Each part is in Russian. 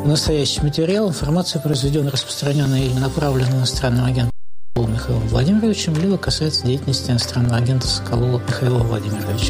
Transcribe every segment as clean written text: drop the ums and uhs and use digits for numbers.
Настоящий материал, информация, произведенная, распространенная или направленная иностранным агентом Михаилом Владимировичем, либо касается деятельности иностранного агента Соколова Михаила Владимировича.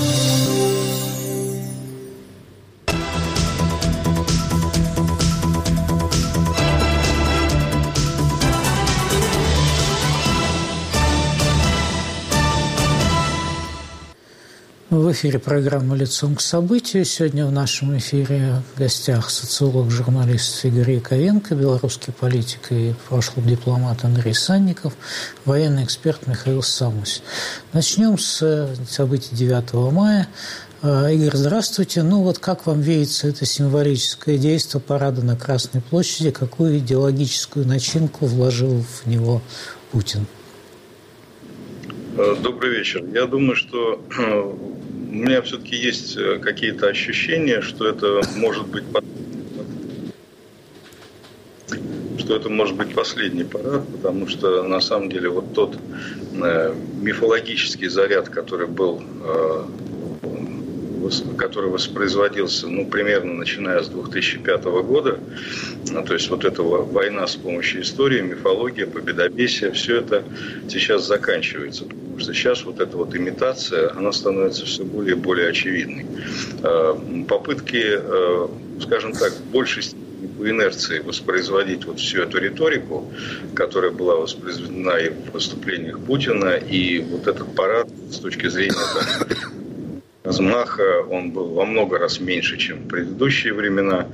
В эфире программа «Лицом к событию». Сегодня в нашем эфире в гостях социолог, журналист Игорь Яковенко, белорусский политик и прошлый дипломат Андрей Санников, военный эксперт Михаил Самусь. Начнем с событий 9 мая. Игорь, здравствуйте. Как вам видится это символическое действие парада на Красной площади? Какую идеологическую начинку вложил в него Путин? Добрый вечер. Я думаю, что у меня все-таки есть какие-то ощущения, что это может быть последний парад, потому что на самом деле вот тот мифологический заряд, который воспроизводился, примерно начиная с 2005 года, то есть вот эта война с помощью истории, мифология, победобесие, все это сейчас заканчивается. Потому что сейчас вот эта вот имитация, она становится все более и более очевидной. Попытки, скажем так, в большей степени по инерции воспроизводить вот всю эту риторику, которая была воспроизведена и в выступлениях Путина, и вот этот парад с точки зрения размаха, он был во много раз меньше, чем в предыдущие времена.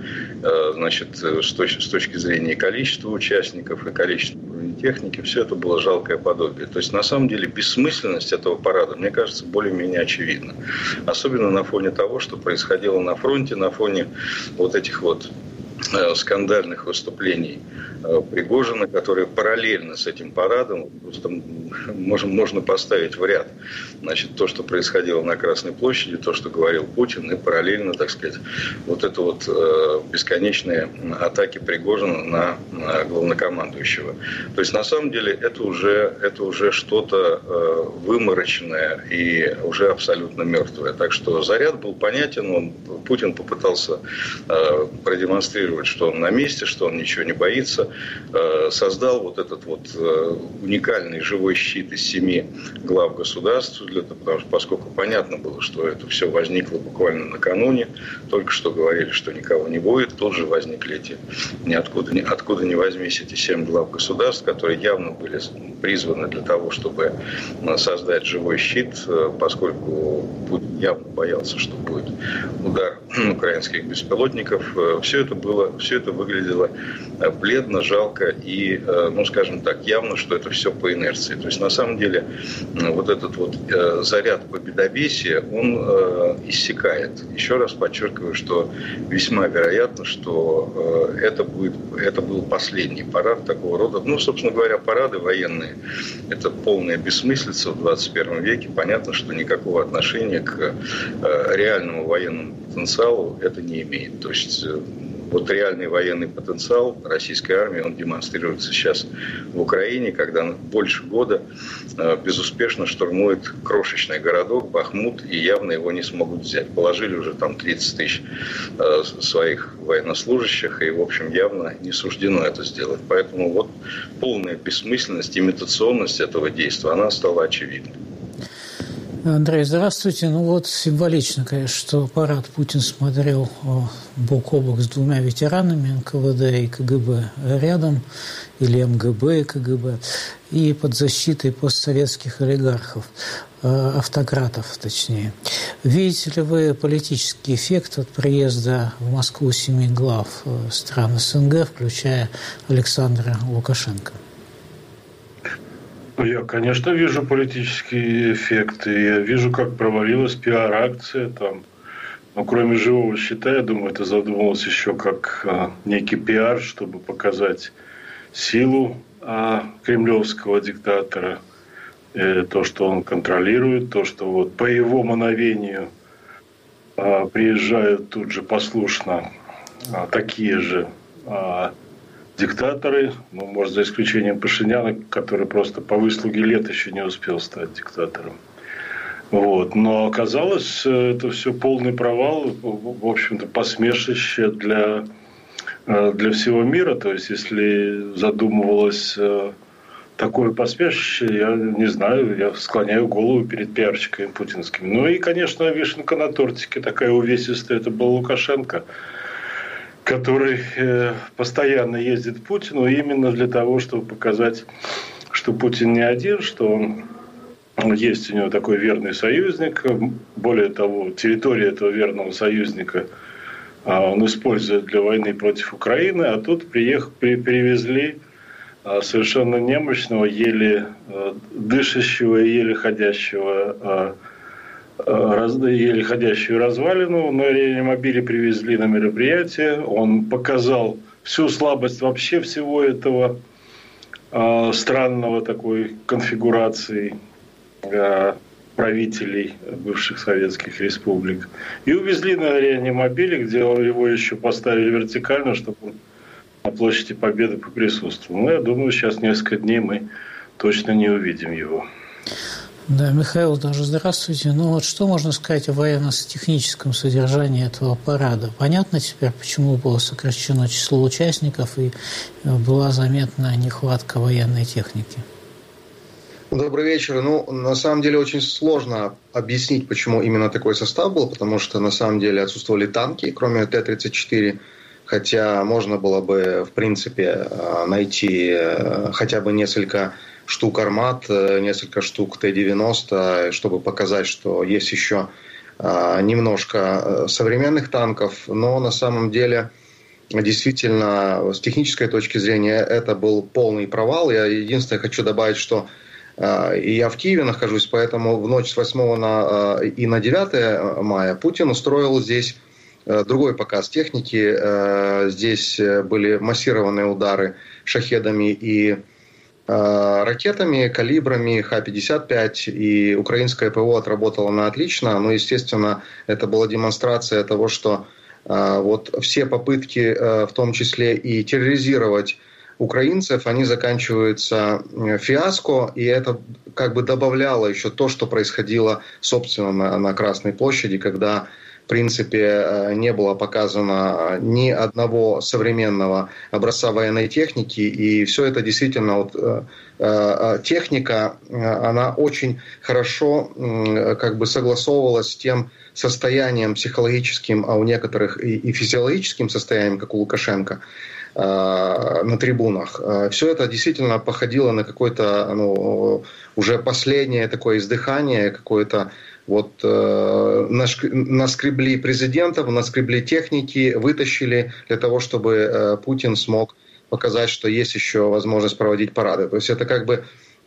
С точки зрения количества участников и количества бронетехники, все это было жалкое подобие. То есть, на самом деле, бессмысленность этого парада, мне кажется, более-менее очевидна. Особенно на фоне того, что происходило на фронте, на фоне вот этих вот скандальных выступлений Пригожина, которые параллельно с этим парадом, просто можно поставить в ряд, то, что происходило на Красной площади, то, что говорил Путин, и параллельно, так сказать, вот это вот бесконечные атаки Пригожина на главнокомандующего. То есть, на самом деле, это уже что-то вымороченное и уже абсолютно мертвое. Так что заряд был понятен, Путин попытался продемонстрировать, что он на месте, что он ничего не боится, создал вот этот вот уникальный живой щит из 7 глав государств, поскольку понятно было, что это все возникло буквально накануне, только что говорили, что никого не будет, тут же возникли эти откуда ни возьмись эти 7 глав государств, которые явно были призваны для того, чтобы создать живой щит, поскольку Путин явно боялся, что будет удар украинских беспилотников. Все это выглядело бледно, жалко и, скажем так, явно, что это все по инерции. То есть, на самом деле, вот этот вот заряд победобесия, он иссякает. Еще раз подчеркиваю, что весьма вероятно, что это был последний парад такого рода. Собственно говоря, парады военные – это полная бессмыслица в 21 веке. Понятно, что никакого отношения к реальному военному потенциалу это не имеет. То есть, вот реальный военный потенциал российской армии, он демонстрируется сейчас в Украине, когда больше года безуспешно штурмует крошечный городок Бахмут, и явно его не смогут взять. Положили уже там 30 тысяч своих военнослужащих, и, в общем, явно не суждено это сделать. Поэтому вот полная бессмысленность, имитационность этого действия, она стала очевидной. Андрей, здравствуйте. Символично, конечно, что парад Путин смотрел бок о бок с 2 ветеранами НКВД и КГБ рядом, или МГБ и КГБ, и под защитой постсоветских олигархов, автократов точнее. Видите ли вы политический эффект от приезда в Москву 7 глав стран СНГ, включая Александра Лукашенко? Я, конечно, вижу политический эффект, и я вижу, как провалилась пиар-акция там. Но кроме живого щита, я думаю, это задумывалось еще как некий пиар, чтобы показать силу кремлевского диктатора, то, что он контролирует, то, что вот по его мановению приезжают тут же послушно такие же диктаторы, может, за исключением Пашиняна, который просто по выслуге лет еще не успел стать диктатором. Но оказалось, это все полный провал, в общем-то, посмешище для для всего мира. То есть, если задумывалось такое посмешище, я не знаю, я склоняю голову перед пиарщиками путинскими. Ну и, конечно, вишенка на тортике такая увесистая, это был Лукашенко, который постоянно ездит к Путину именно для того, чтобы показать, что Путин не один, что есть у него такой верный союзник. Более того, территория этого верного союзника он использует для войны против Украины, а тут перевезли совершенно немощного, еле дышащего и еле ходящего, еле ходящую развалину. На реанимобиле привезли на мероприятие. Он показал всю слабость вообще всего этого странного такой конфигурации правителей бывших советских республик. И увезли на реанимобиле, где его еще поставили вертикально, чтобы он на площади Победы поприсутствовал. Но я думаю, сейчас несколько дней мы точно не увидим его. Да, Михаил, даже здравствуйте. Ну вот что можно сказать о военно-техническом содержании этого парада? Понятно теперь, почему было сокращено число участников и была заметна нехватка военной техники? Добрый вечер. Ну, на самом деле, очень сложно объяснить, почему именно такой состав был, потому что, на самом деле, отсутствовали танки, кроме Т-34, хотя можно было бы, в принципе, найти хотя бы несколько штук «Армат», несколько штук Т-90, чтобы показать, что есть еще немножко современных танков, но на самом деле... Действительно, с технической точки зрения, это был полный провал. Я единственное хочу добавить, что и я в Киеве нахожусь, поэтому в ночь с 8 и на 9 мая Путин устроил здесь другой показ техники. Здесь были массированные удары шахедами и ракетами, калибрами Х-55, и украинское ПВО отработало на отлично. Но, естественно, это была демонстрация того, что вот все попытки, в том числе и терроризировать украинцев, они заканчиваются фиаско, и это как бы добавляло еще то, что происходило, собственно, на Красной площади, когда, в принципе, не было показано ни одного современного образца военной техники, и все это действительно, вот, техника, она очень хорошо как бы согласовывалась с тем состоянием психологическим, а у некоторых и физиологическим состоянием, как у Лукашенко, на трибунах. Все это действительно походило на какое-то уже последнее такое издыхание, какое-то вот наскребли президентов, наскребли техники, вытащили для того, чтобы Путин смог показать, что есть еще возможность проводить парады. То есть это как бы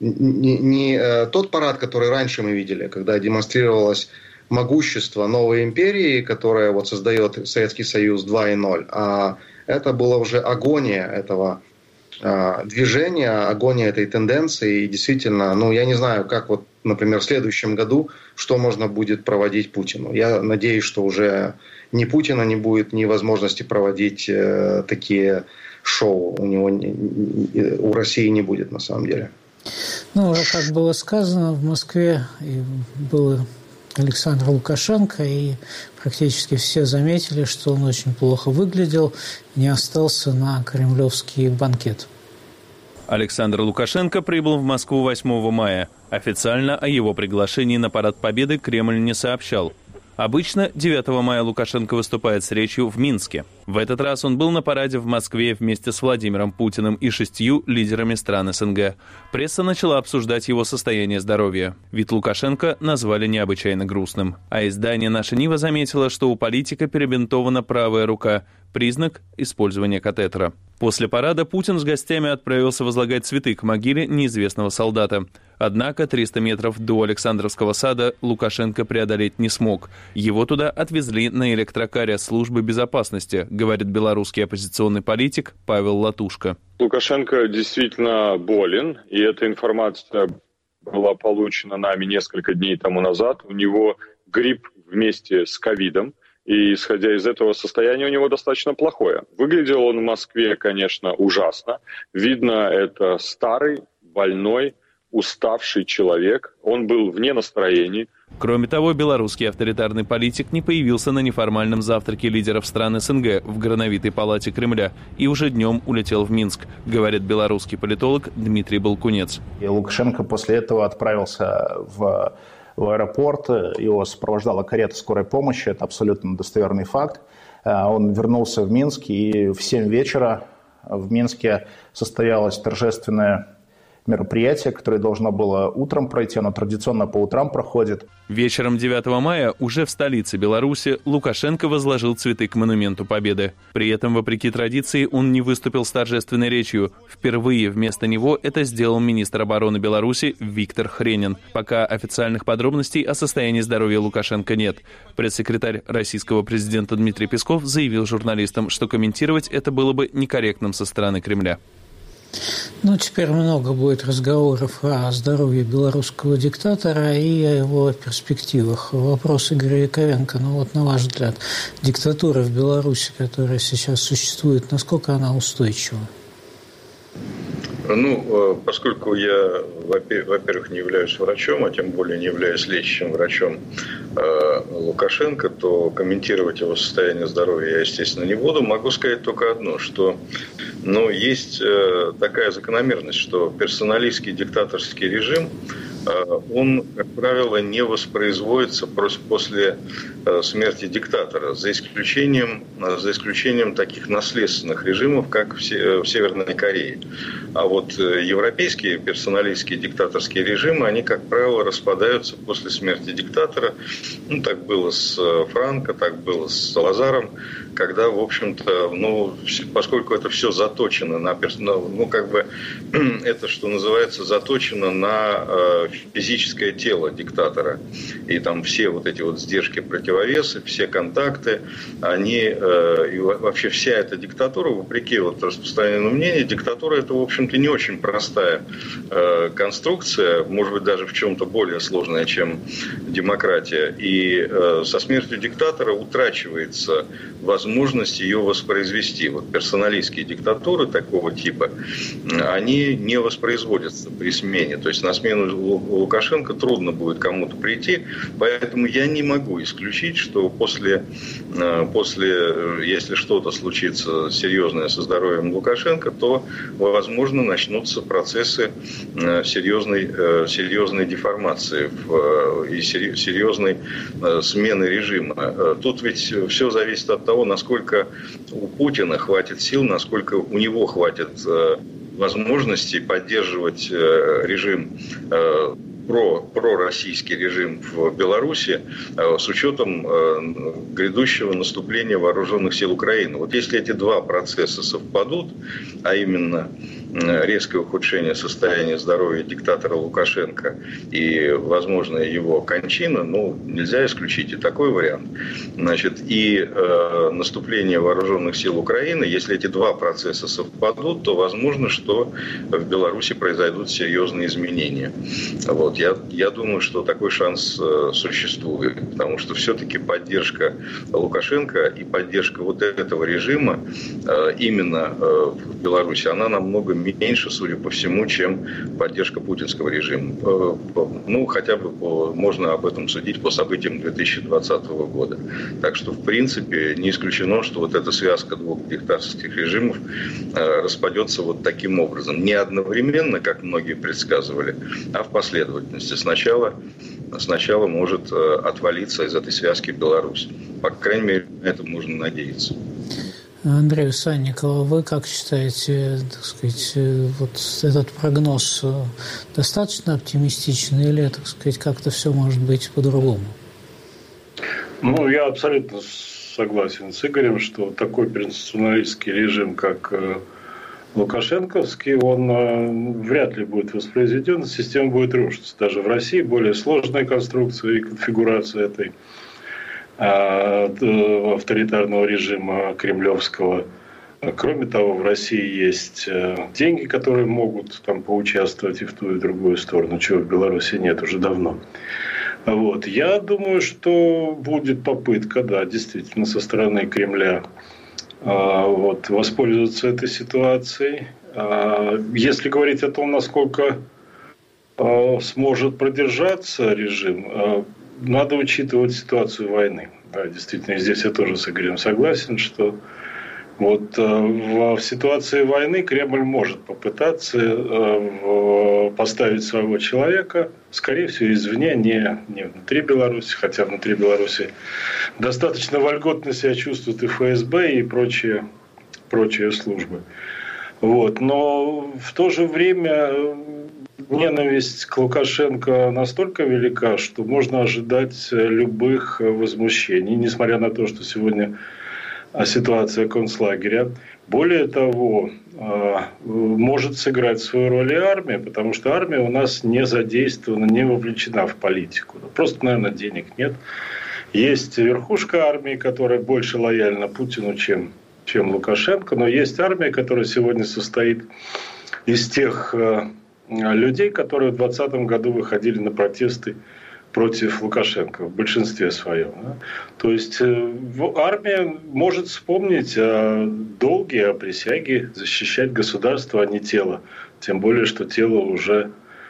не тот парад, который раньше мы видели, когда демонстрировалось могущество новой империи, которая вот создает Советский Союз 2.0, а это была уже агония этого движения, агония этой тенденции. И действительно, я не знаю, как вот, например, в следующем году, что можно будет проводить Путину. Я надеюсь, что уже ни Путина не будет, ни возможности проводить такие шоу у него, у России не будет на самом деле. Как было сказано, в Москве был Александр Лукашенко, и практически все заметили, что он очень плохо выглядел, не остался на кремлевский банкет. Александр Лукашенко прибыл в Москву 8 мая. Официально о его приглашении на Парад Победы Кремль не сообщал. Обычно 9 мая Лукашенко выступает с речью в Минске. В этот раз он был на параде в Москве вместе с Владимиром Путиным и 6 лидерами стран СНГ. Пресса начала обсуждать его состояние здоровья. Вид Лукашенко назвали необычайно грустным. А издание «Наша Нива» заметило, что у политика перебинтована правая рука. Признак использования катетера. После парада Путин с гостями отправился возлагать цветы к могиле неизвестного солдата. Однако 300 метров до Александровского сада Лукашенко преодолеть не смог. Его туда отвезли на электрокаре службы безопасности, говорит белорусский оппозиционный политик Павел Латушко. Лукашенко действительно болен, и эта информация была получена нами несколько дней тому назад. У него грипп вместе с ковидом. И, исходя из этого, состояние у него достаточно плохое. Выглядел он в Москве, конечно, ужасно. Видно, это старый, больной, уставший человек. Он был вне настроения. Кроме того, белорусский авторитарный политик не появился на неформальном завтраке лидеров стран СНГ в Грановитой палате Кремля и уже днем улетел в Минск, говорит белорусский политолог Дмитрий Балкунец. И Лукашенко после этого отправился в аэропорт, его сопровождала карета скорой помощи, это абсолютно достоверный факт. Он вернулся в Минск, и в 7 вечера в Минске состоялось торжественное мероприятие, которое должно было утром пройти, оно традиционно по утрам проходит. Вечером 9 мая уже в столице Беларуси Лукашенко возложил цветы к монументу Победы. При этом, вопреки традиции, он не выступил с торжественной речью. Впервые вместо него это сделал министр обороны Беларуси Виктор Хренин. Пока официальных подробностей о состоянии здоровья Лукашенко нет. Пресс-секретарь российского президента Дмитрий Песков заявил журналистам, что комментировать это было бы некорректным со стороны Кремля. Ну, теперь много будет разговоров о здоровье белорусского диктатора и о его перспективах. Вопрос Игоря Яковенко. Ну, вот на ваш взгляд, диктатура в Беларуси, которая сейчас существует, насколько она устойчива? Ну, поскольку я, во-первых, не являюсь врачом, а тем более не являюсь лечащим врачом Лукашенко, то комментировать его состояние здоровья я, естественно, не буду. Могу сказать только одно, что есть такая закономерность, что персоналистский диктаторский режим, он, как правило, не воспроизводится после смерти диктатора, за исключением таких наследственных режимов, как в Северной Корее. А вот европейские персоналистские диктаторские режимы, они, как правило, распадаются после смерти диктатора. Ну, так было с Франко, так было с Салазаром, когда, в общем-то, поскольку это все заточено на это, что называется, заточено на физическое тело диктатора. И там все вот эти вот сдержки, противовесы, все контакты, и вообще вся эта диктатура, вопреки вот распространенному мнению, диктатура это, в общем-то, не очень простая конструкция, может быть, даже в чем-то более сложная, чем демократия. И со смертью диктатора утрачивается возможность ее воспроизвести. Вот персоналистские диктатуры такого типа, они не воспроизводятся при смене. То есть на смену Лукашенко трудно будет кому-то прийти, поэтому я не могу исключить, что после если что-то случится серьезное со здоровьем Лукашенко, то, возможно, начнутся процессы серьезной деформации и серьезной смены режима. Тут ведь все зависит от того, насколько у Путина хватит сил, насколько у него хватит возможностей поддерживать режим, пророссийский режим в Беларуси с учетом грядущего наступления вооруженных сил Украины. Вот если эти два процесса совпадут, а именно резкое ухудшение состояния здоровья диктатора Лукашенко и возможная его кончина, нельзя исключить и такой вариант. И наступление вооруженных сил Украины, если эти два процесса совпадут, то возможно, что в Беларуси произойдут серьезные изменения. Вот. Я думаю, что такой шанс существует, потому что все-таки поддержка Лукашенко и поддержка вот этого режима именно в Беларуси, она намного меньше, судя по всему, чем поддержка путинского режима. Хотя бы можно об этом судить по событиям 2020 года. Так что, в принципе, не исключено, что вот эта связка двух диктаторских режимов распадется вот таким образом. Не одновременно, как многие предсказывали, а в последовательности. Сначала может отвалиться из этой связки Беларусь. По крайней мере, на это можно надеяться. Андрей Санников, вы как считаете, так сказать, вот этот прогноз достаточно оптимистичный или, так сказать, как-то все может быть по-другому? Я абсолютно согласен с Игорем, что такой персоналистский режим, как лукашенковский, он вряд ли будет воспроизведен, система будет рушиться. Даже в России более сложная конструкция и конфигурация этой авторитарного режима кремлевского. Кроме того, в России есть деньги, которые могут там поучаствовать и в ту, и в другую сторону, чего в Беларуси нет уже давно. Вот. Я думаю, что будет попытка, действительно, со стороны Кремля воспользоваться этой ситуацией. Если говорить о том, насколько сможет продержаться режим, надо учитывать ситуацию войны. Да, действительно, здесь я тоже с Игорем согласен, что вот в ситуации войны Кремль может попытаться поставить своего человека, скорее всего, извне, не внутри Беларуси, хотя внутри Беларуси достаточно вольготно себя чувствуют и ФСБ, и прочие службы. Вот. Но в то же время ненависть к Лукашенко настолько велика, что можно ожидать любых возмущений, несмотря на то, что сегодня ситуация концлагеря. Более того, может сыграть свою роль и армия, потому что армия у нас не задействована, не вовлечена в политику. Просто, наверное, денег нет. Есть верхушка армии, которая больше лояльна Путину, чем Лукашенко, но есть армия, которая сегодня состоит из тех людей, которые в 2020 году выходили на протесты против Лукашенко в большинстве своем. Да? То есть армия может вспомнить о долге, о присяге защищать государство, а не тело. Тем более, что тело уже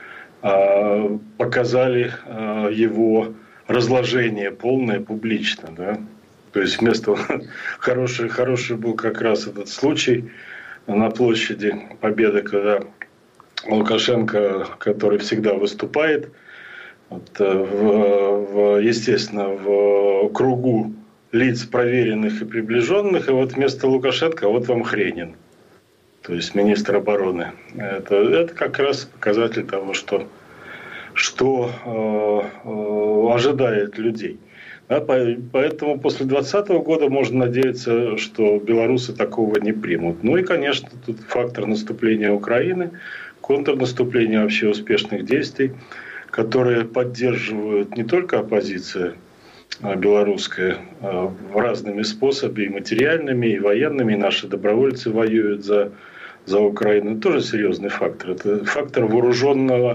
показали его разложение полное публично. Да? То есть вместо хороший был как раз этот случай на площади Победы, когда Лукашенко, который всегда выступает, естественно, в кругу лиц проверенных и приближенных, и вот вместо Лукашенко вот вам Хренин, то есть министр обороны. Это как раз показатель того, что ожидает людей. Да, поэтому после 2020 года можно надеяться, что белорусы такого не примут. Ну и, конечно, тут фактор наступления Украины, контрнаступления вообще успешных действий, которые поддерживают не только оппозиция белорусская разными способами, и материальными, и военными, и наши добровольцы воюют за Украину. Это тоже серьезный фактор. Это фактор вооруженного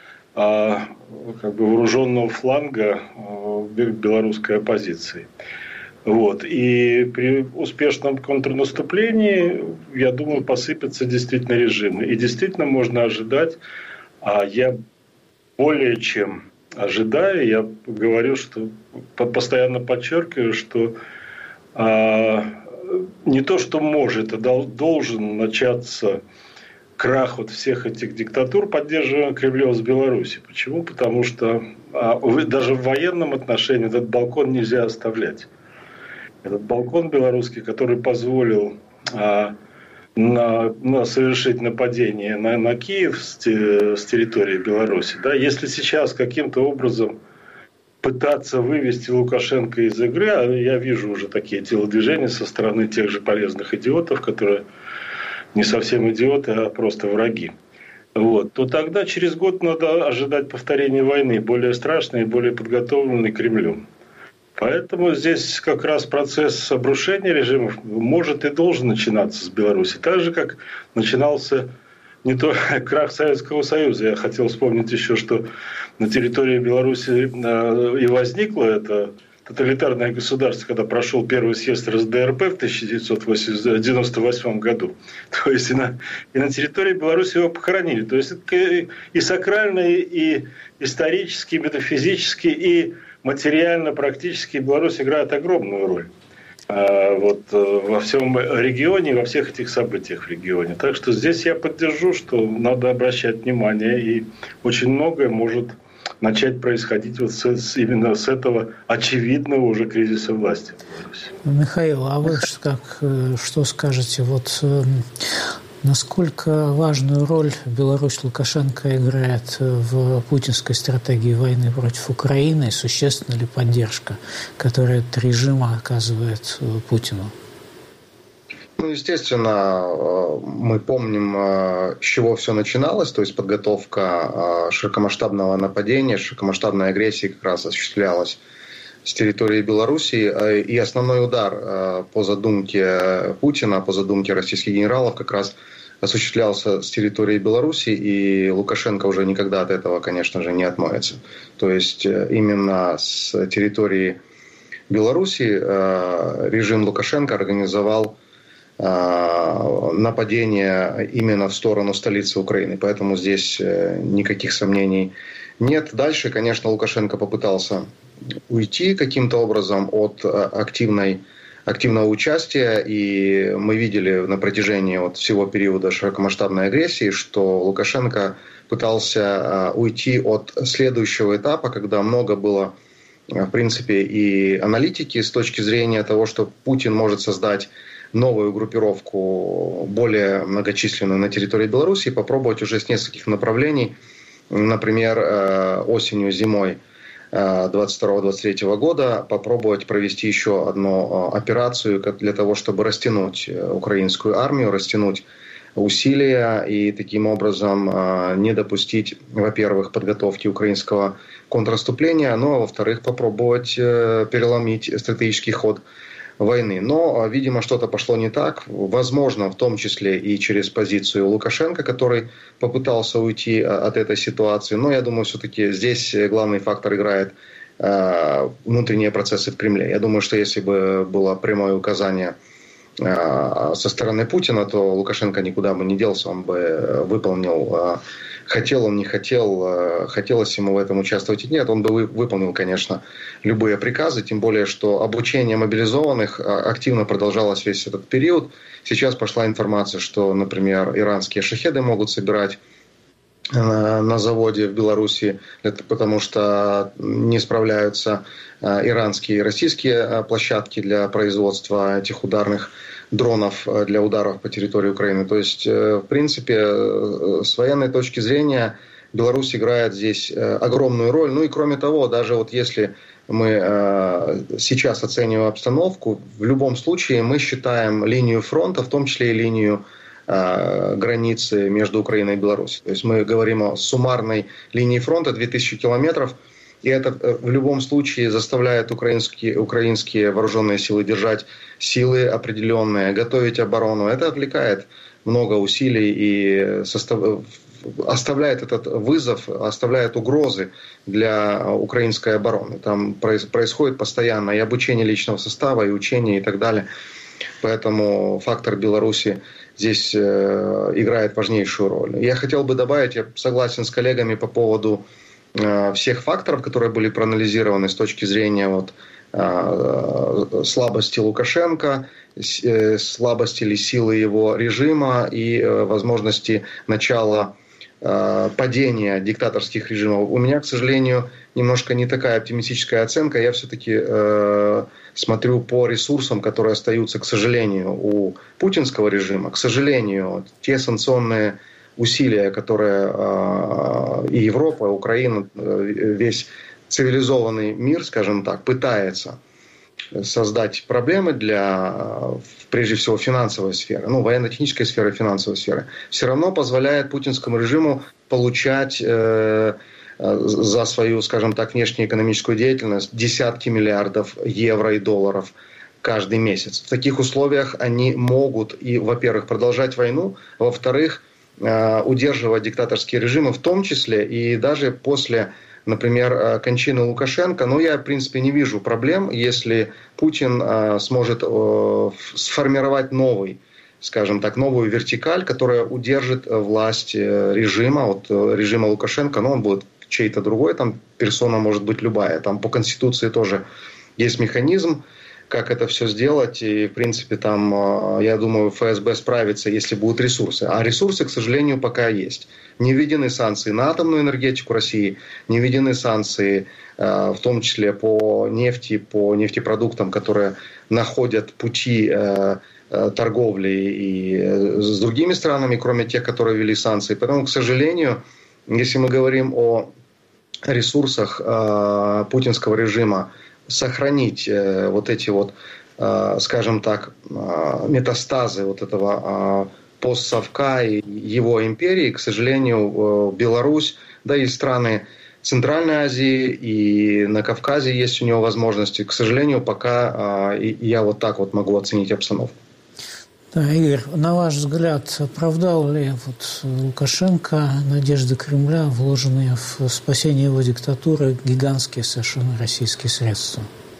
фланга белорусской оппозиции. Вот. И при успешном контрнаступлении, я думаю, посыпятся действительно режимы. И действительно можно ожидать, я более чем ожидаю, я говорю, что постоянно подчеркиваю, что не то, что может, а должен начаться крах вот всех этих диктатур, поддерживаемых Кремлем с Беларуси. Почему? Потому что даже в военном отношении этот балкон нельзя оставлять. Этот балкон белорусский, который позволил совершить нападение на Киев с территории Беларуси. Да, если сейчас каким-то образом пытаться вывести Лукашенко из игры, а я вижу уже такие телодвижения со стороны тех же полезных идиотов, которые не совсем идиоты, а просто враги, вот, то тогда через год надо ожидать повторения войны, более страшной и более подготовленной Кремлем. Поэтому здесь как раз процесс обрушения режимов может и должен начинаться с Беларуси. Так же, как начинался не только крах Советского Союза. Я хотел вспомнить еще, что на территории Беларуси и возникло это тоталитарное государство, когда прошел первый съезд РСДРП в 1998 году. То есть и на территории Беларуси его похоронили. То есть и сакрально, и исторически, и метафизически, и материально, практически Беларусь играет огромную роль во всем регионе, во всех этих событиях в регионе. Так что здесь я поддержу, что надо обращать внимание, и очень многое может начать происходить вот именно с этого очевидного уже кризиса власти в Беларуси. Михаил, а вы что скажете? Вот насколько важную роль Беларусь Лукашенко играет в путинской стратегии войны против Украины? Существенна ли поддержка, которую этот режим оказывает Путину? Ну, естественно, мы помним, с чего все начиналось, то есть подготовка широкомасштабного нападения, широкомасштабной агрессии как раз осуществлялась с территории Белоруссии, и основной удар по задумке Путина, по задумке российских генералов как раз осуществлялся с территории Беларуси, и Лукашенко уже никогда от этого, конечно же, не отмоется. То есть именно с территории Беларуси режим Лукашенко организовал нападение именно в сторону столицы Украины. Поэтому здесь никаких сомнений нет. Дальше, конечно, Лукашенко попытался уйти каким-то образом от активного участия. И мы видели на протяжении всего периода широкомасштабной агрессии, что Лукашенко пытался уйти от следующего этапа, когда много было, в принципе, и аналитики с точки зрения того, что Путин может создать новую группировку, более многочисленную на территории Беларуси, и попробовать уже с нескольких направлений, например, осенью, зимой 22-23 года попробовать провести еще одну операцию для того, чтобы растянуть украинскую армию, растянуть усилия и таким образом не допустить, во-первых, подготовки украинского контрнаступления, ну а во-вторых, попробовать переломить стратегический ход войны. Но, видимо, что-то пошло не так. Возможно, в том числе и через позицию Лукашенко, который попытался уйти от этой ситуации. Но я думаю, все-таки здесь главный фактор играет внутренние процессы в Кремле. Я думаю, что если бы было прямое указание со стороны Путина, то Лукашенко никуда бы не делся, он бы выполнил, хотел он, не хотел, хотелось ему в этом участвовать или нет, он бы выполнил, конечно, любые приказы, тем более, что обучение мобилизованных активно продолжалось весь этот период. Сейчас пошла информация, что, например, иранские шахеды могут собирать на заводе в Беларуси, это потому что не справляются иранские и российские площадки для производства этих ударных дронов для ударов по территории Украины. То есть, в принципе, с военной точки зрения Беларусь играет здесь огромную роль. Ну и кроме того, даже если мы сейчас оцениваем обстановку, в любом случае мы считаем линию фронта, в том числе и линию границы между Украиной и Беларусью. То есть мы говорим о суммарной линии фронта 2000 километров, и это в любом случае заставляет украинские вооруженные силы держать силы определенные, готовить оборону. Это отвлекает много усилий и оставляет этот вызов, оставляет угрозы для украинской обороны. Там происходит постоянно и обучение личного состава, и учение, и так далее. Поэтому фактор Беларуси здесь играет важнейшую роль. Я хотел бы добавить, я согласен с коллегами по поводу всех факторов, которые были проанализированы с точки зрения слабости Лукашенко, слабости или силы его режима и возможности начала падения диктаторских режимов. У меня, к сожалению, немножко не такая оптимистическая оценка. Я все-таки смотрю по ресурсам, которые остаются, к сожалению, у путинского режима. К сожалению, те санкционные усилия, которые и Европа, и Украина, весь цивилизованный мир, скажем так, пытается создать проблемы для, прежде всего, финансовой сферы, военно-технической сферы, финансовой сферы, все равно позволяет путинскому режиму получать за свою, скажем так, внешнеэкономическую деятельность десятки миллиардов евро и долларов каждый месяц. В таких условиях они могут, во-первых, продолжать войну, во-вторых, удерживать диктаторские режимы, в том числе и даже после, например, кончины Лукашенко. Но я, в принципе, не вижу проблем, если Путин сможет сформировать новую вертикаль, которая удержит власть режима, режима Лукашенко, он будет чей-то другой, там персона может быть любая. Там по Конституции тоже есть механизм, как это все сделать. И, в принципе, там, я думаю, ФСБ справится, если будут ресурсы. А ресурсы, к сожалению, пока есть. Не введены санкции на атомную энергетику России, не введены санкции, в том числе по нефти, по нефтепродуктам, которые находят пути торговли и с другими странами, кроме тех, которые ввели санкции. Поэтому, к сожалению, если мы говорим о ресурсах путинского режима, сохранить скажем так, метастазы этого постсовка и его империи, к сожалению, Беларусь, да и страны Центральной Азии и на Кавказе есть у него возможности. К сожалению, пока я так могу оценить обстановку. Да, Игорь, на ваш взгляд, оправдал ли Лукашенко надежды Кремля, вложенные в спасение его диктатуры, гигантские совершенно российские средства?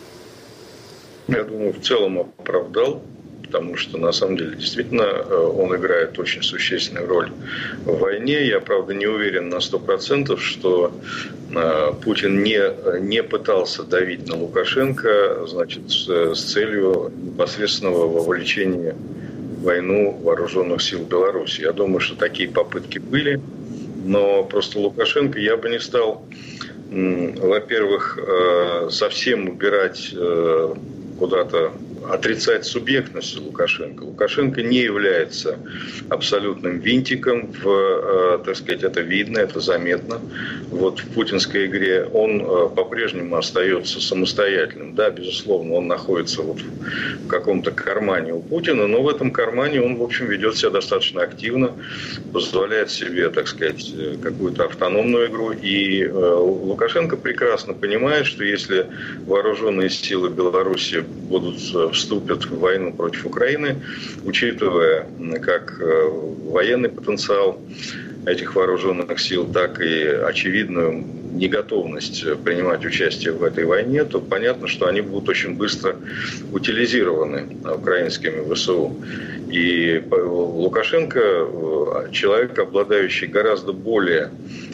Я думаю, в целом оправдал, потому что, на самом деле, действительно, он играет очень существенную роль в войне. Я, правда, не уверен на 100%, что Путин не пытался давить на Лукашенко, значит, с целью непосредственного вовлечения в войну вооруженных сил Беларуси. Я думаю, что такие попытки были, но просто Лукашенко я бы не стал, во-первых, совсем убирать куда-то, отрицать субъектность Лукашенко. Лукашенко не является абсолютным винтиком, так сказать, это видно, это заметно. Вот в путинской игре он по-прежнему остается самостоятельным. Да, безусловно, он находится вот в каком-то кармане у Путина, но в этом кармане он, в общем, ведет себя достаточно активно, позволяет себе, так сказать, какую-то автономную игру. И Лукашенко прекрасно понимает, что если вооруженные силы Беларуси вступят в войну против Украины, учитывая как военный потенциал этих вооруженных сил, так и очевидную неготовность принимать участие в этой войне, то понятно, что они будут очень быстро утилизированы украинскими ВСУ. И Лукашенко человек, обладающий гораздо более,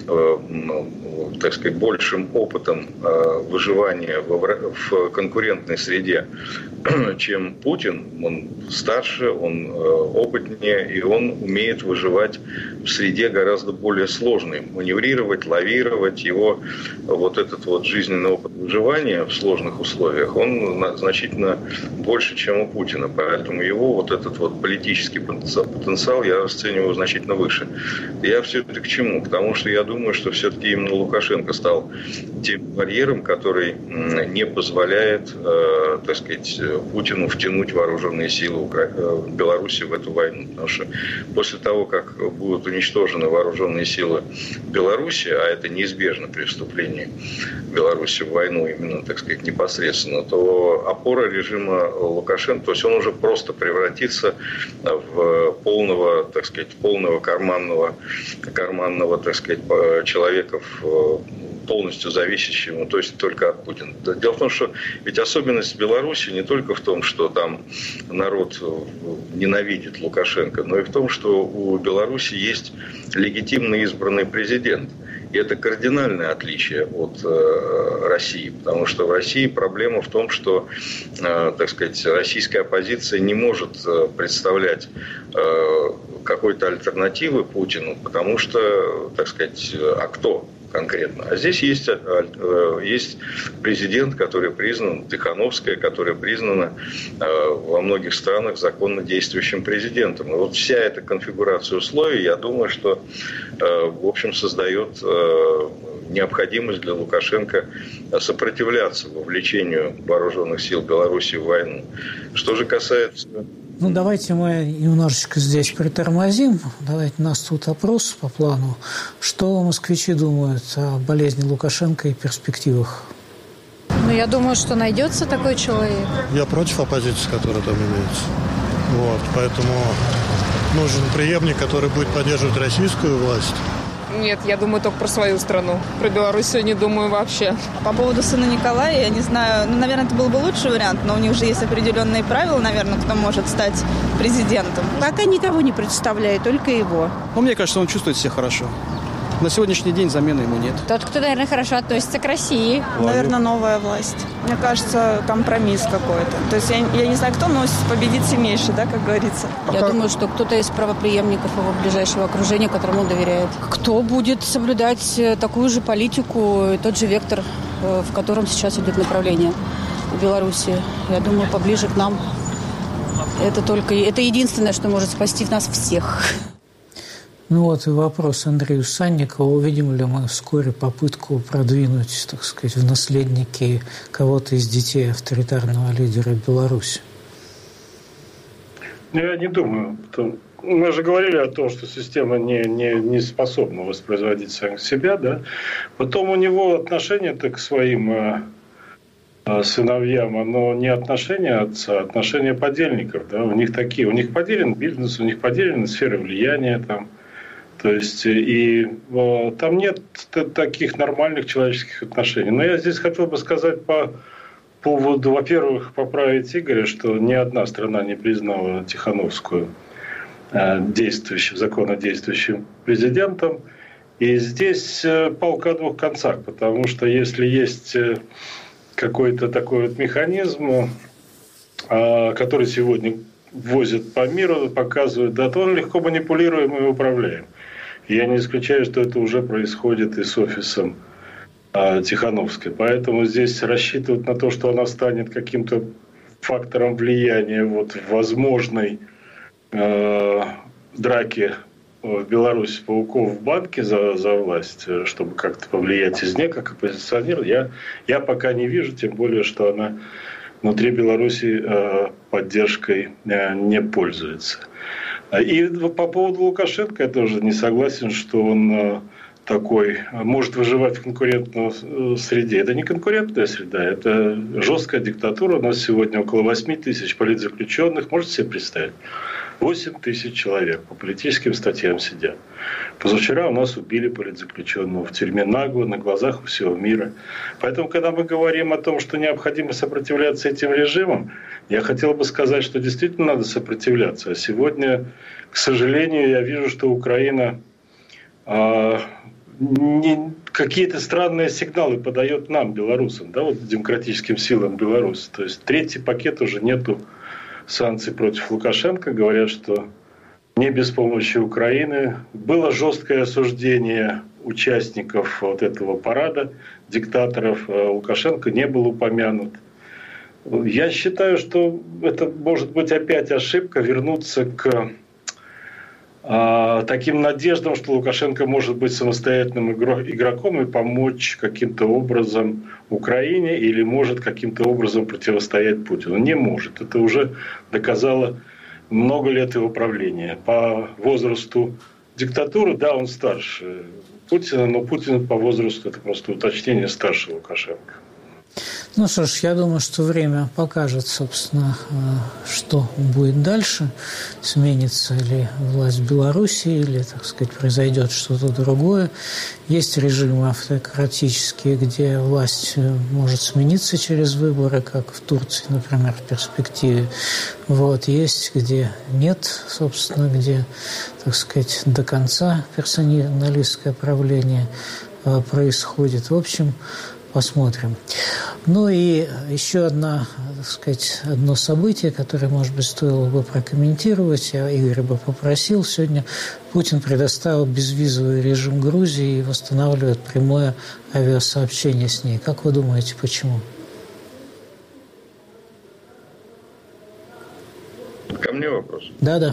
так сказать, большим опытом выживания в конкурентной среде, чем Путин. Он старше, он опытнее, и он умеет выживать в среде гораздо более сложной. Маневрировать, лавировать. Его вот этот вот жизненный опыт выживания в сложных условиях, он значительно больше, чем у Путина. Поэтому его вот этот вот политический потенциал я расцениваю значительно выше. Я все это к чему? К тому, что я думаю, что все-таки именно Лукашенко стал тем барьером, который не позволяет, так сказать, Путину втянуть вооруженные силы Беларуси в эту войну. Потому что после того, как будут уничтожены вооруженные силы Беларуси, а это неизбежно при вступлении Беларуси в войну именно, так сказать, непосредственно, то опора режима Лукашенко, то есть он уже просто превратится в полного, так сказать, карманного, так сказать, человека, полностью зависящему, то есть только от Путина. Дело в том, что ведь особенность Беларуси не только в том, что там народ ненавидит Лукашенко, но и в том, что у Беларуси есть легитимно избранный президент. И это кардинальное отличие от России, потому что в России проблема в том, что, так сказать, российская оппозиция не может представлять какой-то альтернативы Путину, потому что, так сказать, а кто конкретно? А здесь есть президент, который признан, Тихановская, которая признана во многих странах законно действующим президентом. И вот вся эта конфигурация условий, я думаю, что, в общем, создает необходимость для Лукашенко сопротивляться вовлечению вооруженных сил Беларуси в войну. Что же касается... Ну, давайте мы немножечко здесь притормозим. Давайте у нас тут опрос по плану. Что москвичи думают о болезни Лукашенко и перспективах? Ну, я думаю, что найдется такой человек. Я против оппозиции, которая там имеется. Вот, поэтому нужен преемник, который будет поддерживать российскую власть. Нет, я думаю только про свою страну. Про Белоруссию не думаю вообще. По поводу сына Николая, я не знаю, наверное, это был бы лучший вариант, но у них же есть определенные правила, наверное, кто может стать президентом. Пока никого не представляю, только его. Ну, мне кажется, он чувствует себя хорошо. На сегодняшний день замены ему нет. Тот, кто, наверное, хорошо относится к России. Наверное, новая власть. Мне кажется, компромисс какой-то. То есть я не знаю, кто, но победит сильнейший, да, как говорится. Я думаю, что кто-то из правопреемников его ближайшего окружения, которому он доверяет. Кто будет соблюдать такую же политику, тот же вектор, в котором сейчас идет направление в Беларуси. Я думаю, поближе к нам. Это единственное, что может спасти нас всех. Ну вот и вопрос Андрею Санникову. Увидим ли мы вскоре попытку продвинуть, так сказать, в наследники кого-то из детей авторитарного лидера Беларуси? Я не думаю. Мы же говорили о том, что система не способна воспроизводить саму себя. Да? Потом у него отношение-то к своим сыновьям, оно не отношение отца, а отношение подельников. Да? У них поделен бизнес, у них поделены сферы влияния там. То есть, и там нет таких нормальных человеческих отношений. Но я здесь хотел бы сказать по поводу, во-первых, поправить Игоря, что ни одна страна не признала Тихановскую законно действующим президентом. И здесь палка о двух концах, потому что если есть какой-то такой вот механизм, который сегодня возят по миру, показывают, да, то он легко манипулируем и управляем. И я не исключаю, что это уже происходит и с офисом Тихановской. Поэтому здесь рассчитывать на то, что она станет каким-то фактором влияния вот в возможной драке в Беларуси пауков в банке за власть, чтобы как-то повлиять извне, как оппозиционер, я пока не вижу, тем более, что она внутри Беларуси поддержкой не пользуется. И по поводу Лукашенко я тоже не согласен, что он такой может выживать в конкурентной среде. Это не конкурентная среда, это жесткая диктатура. У нас сегодня около 8 тысяч политзаключенных. Можете себе представить? 8 тысяч человек по политическим статьям сидят. Позавчера у нас убили политзаключенного в тюрьме нагло, на глазах у всего мира. Поэтому, когда мы говорим о том, что необходимо сопротивляться этим режимам, я хотел бы сказать, что действительно надо сопротивляться. А сегодня, к сожалению, я вижу, что Украина какие-то странные сигналы подает нам, белорусам, да, вот демократическим силам Беларуси. То есть третий пакет уже нету санкций против Лукашенко. Говорят, что не без помощи Украины. Было жесткое осуждение участников вот этого парада, диктаторов. Лукашенко не был упомянут. Я считаю, что это может быть опять ошибка вернуться к таким надеждам, что Лукашенко может быть самостоятельным игроком и помочь каким-то образом Украине или может каким-то образом противостоять Путину. Не может. Это уже доказало много лет его правления. По возрасту диктатуры, да, он старше Путина, но Путин по возрасту, это просто уточнение, старше Лукашенко. Ну что ж, я думаю, что время покажет, собственно, что будет дальше. Сменится ли власть в Беларуси или, так сказать, произойдет что-то другое. Есть режимы автократические, где власть может смениться через выборы, как в Турции, например, в перспективе. Вот. Есть, где нет, собственно, где, так сказать, до конца персоналистское правление происходит. В общем, посмотрим. Ну и еще одно событие, которое, может быть, стоило бы прокомментировать. Я Игоря бы попросил. Сегодня Путин предоставил безвизовый режим Грузии и восстанавливает прямое авиасообщение с ней. Как вы думаете, почему? Ко мне вопрос? Да.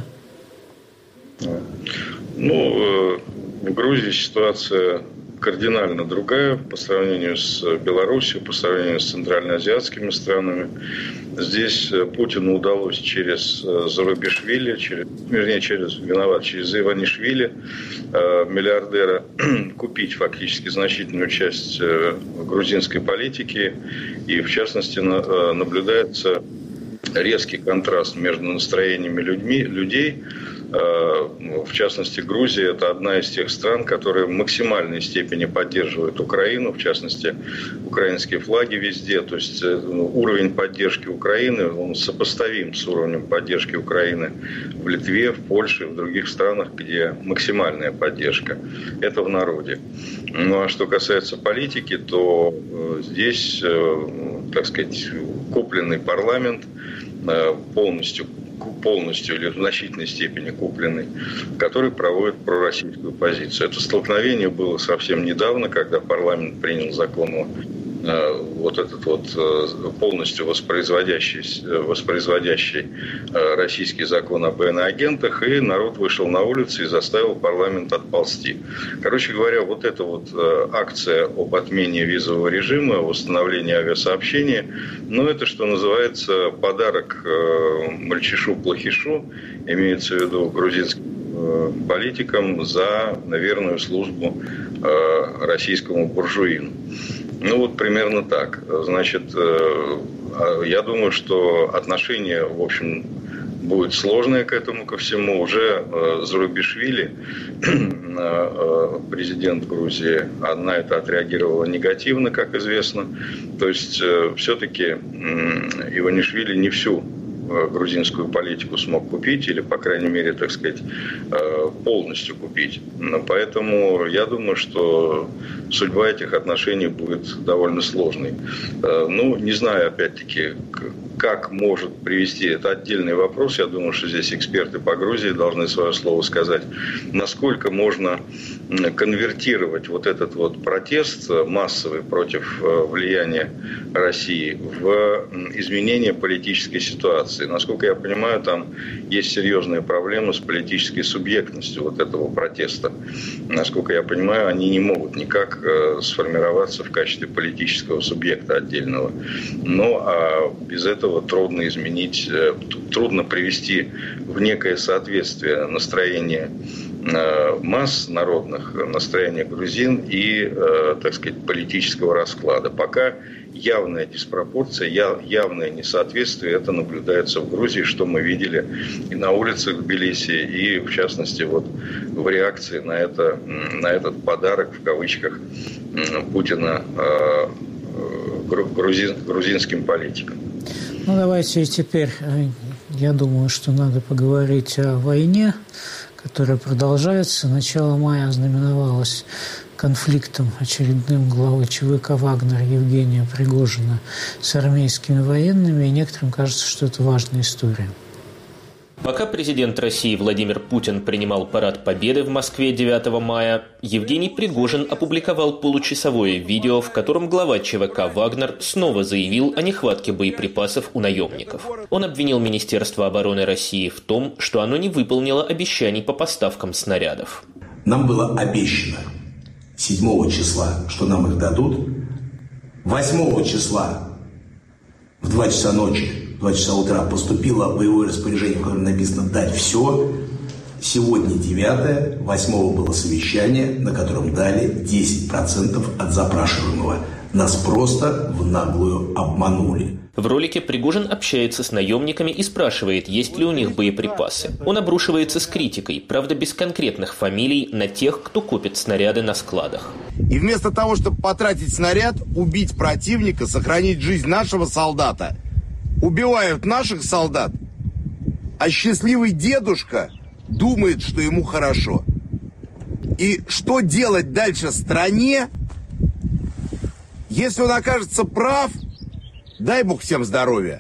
В Грузии ситуация кардинально другая по сравнению с Белоруссией, по сравнению с центральноазиатскими странами. Здесь Путину удалось через Зурабишвили, через Иванишвили, миллиардера, купить фактически значительную часть грузинской политики. И, в частности, наблюдается резкий контраст между настроениями людей. В частности, Грузия – это одна из тех стран, которые в максимальной степени поддерживают Украину, в частности, украинские флаги везде. То есть уровень поддержки Украины, он сопоставим с уровнем поддержки Украины в Литве, в Польше, в других странах, где максимальная поддержка. Это в народе. Ну а что касается политики, то здесь, так сказать, купленный парламент, полностью или в значительной степени купленный, который проводит пророссийскую позицию. Это столкновение было совсем недавно, когда парламент принял закон о полностью воспроизводящий российский закон об иноагентах, и народ вышел на улицы и заставил парламент отползти. Короче говоря, эта акция об отмене визового режима, восстановлении авиасообщения, это, что называется, подарок мальчишу-плохишу, имеется в виду грузинским политикам, за верную службу российскому буржуину. Примерно так. Значит, я думаю, что отношение, в общем, будет сложное к этому ко всему. Уже Зурабишвили, президент Грузии, на это отреагировала негативно, как известно. То есть, все-таки Иванишвили не всю грузинскую политику смог купить, или, по крайней мере, так сказать, полностью купить. Поэтому я думаю, что судьба этих отношений будет довольно сложной. Не знаю, опять-таки, как может привести, это отдельный вопрос. Я думаю, что здесь эксперты по Грузии должны свое слово сказать. Насколько можно конвертировать вот этот вот протест массовый против влияния России в изменение политической ситуации. Насколько я понимаю, там есть серьезные проблемы с политической субъектностью вот этого протеста. Насколько я понимаю, они не могут никак сформироваться в качестве политического субъекта отдельного. Но без этого трудно изменить, трудно привести в некое соответствие настроение масс народных, настроение грузин и, так сказать, политического расклада. Пока явная диспропорция, явное несоответствие, это наблюдается в Грузии, что мы видели и на улицах Тбилиси, и, в частности, вот в реакции на этот подарок, в кавычках, Путина грузинским политикам. Давайте теперь, я думаю, что надо поговорить о войне, которая продолжается. Начало мая ознаменовалось конфликтом очередным главы ЧВК «Вагнер» Евгения Пригожина с армейскими военными, и некоторым кажется, что это важная история. Пока президент России Владимир Путин принимал парад Победы в Москве 9 мая, Евгений Пригожин опубликовал получасовое видео, в котором глава ЧВК «Вагнер» снова заявил о нехватке боеприпасов у наемников. Он обвинил Министерство обороны России в том, что оно не выполнило обещаний по поставкам снарядов. Нам было обещано 7 числа, что нам их дадут. 8 числа в 2 часа ночи, в 2 часа утра поступило боевое распоряжение, в котором написано «дать все». Сегодня 9, 8 было совещание, на котором дали 10% от запрашиваемого. Нас просто в наглую обманули. В ролике Пригожин общается с наемниками и спрашивает, есть ли у них боеприпасы. Он обрушивается с критикой, правда без конкретных фамилий, на тех, кто копит снаряды на складах. И вместо того, чтобы потратить снаряд, убить противника, сохранить жизнь нашего солдата, убивают наших солдат, а счастливый дедушка думает, что ему хорошо. И что делать дальше стране, если он окажется прав? Дай Бог всем здоровья.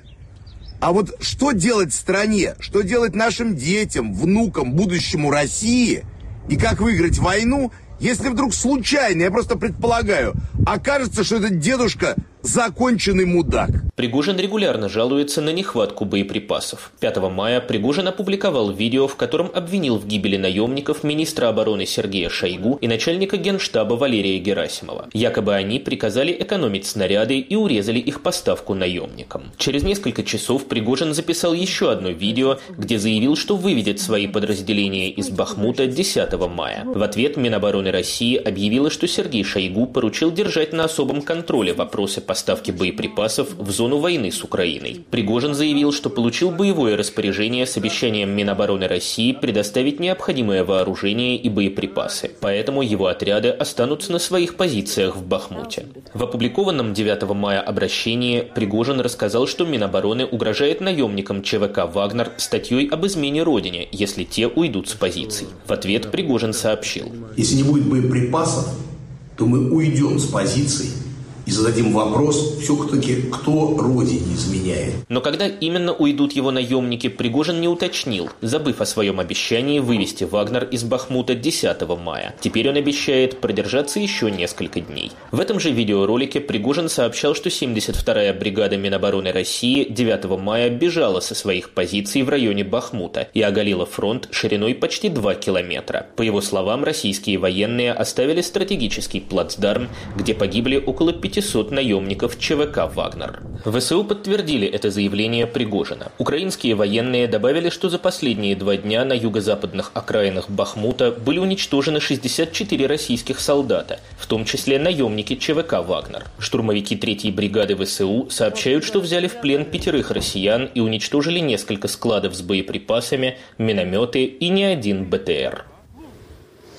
А вот что делать стране, что делать нашим детям, внукам, будущему России, и как выиграть войну, если вдруг случайно, я просто предполагаю, окажется, что этот дедушка законченный мудак. Пригожин регулярно жалуется на нехватку боеприпасов. 5 мая Пригожин опубликовал видео, в котором обвинил в гибели наемников министра обороны Сергея Шойгу и начальника Генштаба Валерия Герасимова. Якобы они приказали экономить снаряды и урезали их поставку наемникам. Через несколько часов Пригожин записал еще одно видео, где заявил, что выведет свои подразделения из Бахмута 10 мая. В ответ Минобороны России объявила, что Сергей Шойгу поручил держать на особом контроле вопросы поставки боеприпасов в зону войны с Украиной. Пригожин заявил, что получил боевое распоряжение с обещанием Минобороны России предоставить необходимое вооружение и боеприпасы. Поэтому его отряды останутся на своих позициях в Бахмуте. В опубликованном 9 мая обращении Пригожин рассказал, что Минобороны угрожает наемникам ЧВК «Вагнер» статьей об измене Родине, если те уйдут с позиций. В ответ Пригожин сообщил: если не будет боеприпасов, то мы уйдем с позиций и зададим вопрос, все-таки, кто Родине изменяет. Но когда именно уйдут его наемники, Пригожин не уточнил, забыв о своем обещании вывести «Вагнер» из Бахмута 10 мая. Теперь он обещает продержаться еще несколько дней. В этом же видеоролике Пригожин сообщал, что 72-я бригада Минобороны России 9 мая бежала со своих позиций в районе Бахмута и оголила фронт шириной почти 2 километра. По его словам, российские военные оставили стратегический плацдарм, где погибли около 500 наемников ЧВК «Вагнер». ВСУ подтвердили это заявление Пригожина. Украинские военные добавили, что за последние 2 дня на юго-западных окраинах Бахмута были уничтожены 64 российских солдата, в том числе наемники ЧВК «Вагнер». Штурмовики 3-й бригады ВСУ сообщают, что взяли в плен 5 россиян и уничтожили несколько складов с боеприпасами, минометы и не один БТР.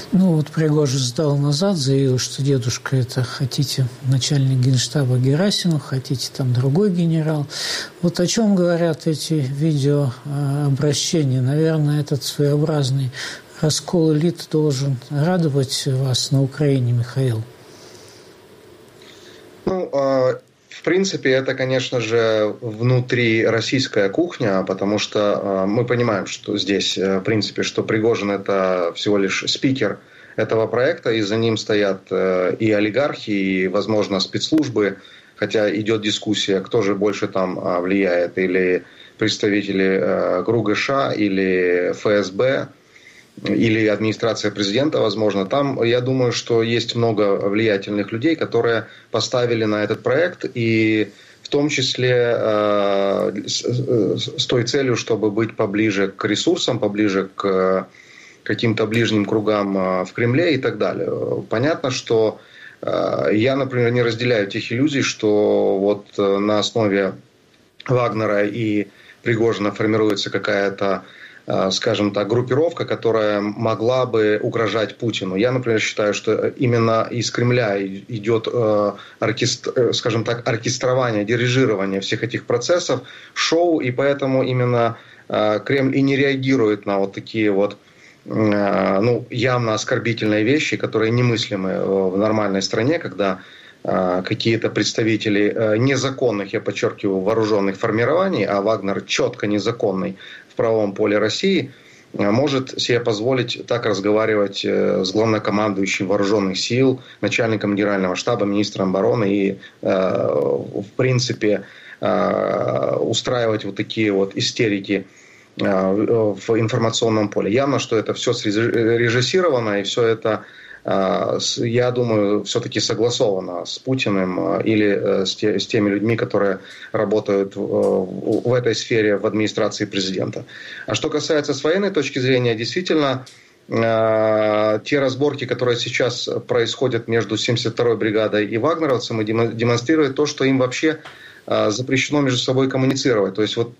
Вот Пригожин сдал назад, заявил, что дедушка это хотите начальник генштаба Герасимов, хотите там другой генерал. Вот о чем говорят эти видеообращения? Наверное, этот своеобразный раскол элит должен радовать вас на Украине, Михаил. В принципе, это, конечно же, внутрироссийская кухня, потому что мы понимаем, что здесь, в принципе, что Пригожин – это всего лишь спикер этого проекта, и за ним стоят и олигархи, и, возможно, спецслужбы, хотя идет дискуссия, кто же больше там влияет, или представители ГРУ-ГШ, или ФСБ, или администрация президента, возможно. Там, я думаю, что есть много влиятельных людей, которые поставили на этот проект, и в том числе с той целью, чтобы быть поближе к ресурсам, поближе к каким-то ближним кругам в Кремле и так далее. Понятно, что я, например, не разделяю тех иллюзий, что вот на основе Вагнера и Пригожина формируется какая-то, скажем так, группировка, которая могла бы угрожать Путину. Я, например, считаю, что именно из Кремля идет, скажем так, оркестрование, дирижирование всех этих процессов, шоу, и поэтому именно Кремль и не реагирует на вот такие вот явно оскорбительные вещи, которые немыслимы в нормальной стране, когда какие-то представители незаконных, я подчеркиваю, вооруженных формирований, а Вагнер четко незаконный в правовом поле России, может себе позволить так разговаривать с главнокомандующим вооруженных сил, начальником генерального штаба, министром обороны и, в принципе, устраивать вот такие вот истерики в информационном поле. Явно, что это все срежиссировано, и все это, я думаю, все-таки согласовано с Путиным или с теми людьми, которые работают в этой сфере в администрации президента. А что касается с военной точки зрения, действительно, те разборки, которые сейчас происходят между 72-й бригадой и вагнеровцами, демонстрируют то, что им вообще запрещено между собой коммуницировать. То есть вот